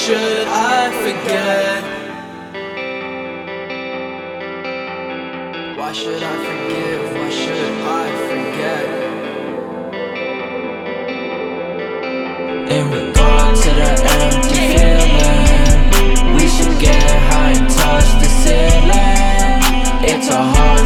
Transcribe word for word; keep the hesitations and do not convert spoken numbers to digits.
should I forget? Why should I forgive? Why should I forget? In regard to the empty feeling, we should get high and touch the ceiling. It's a hard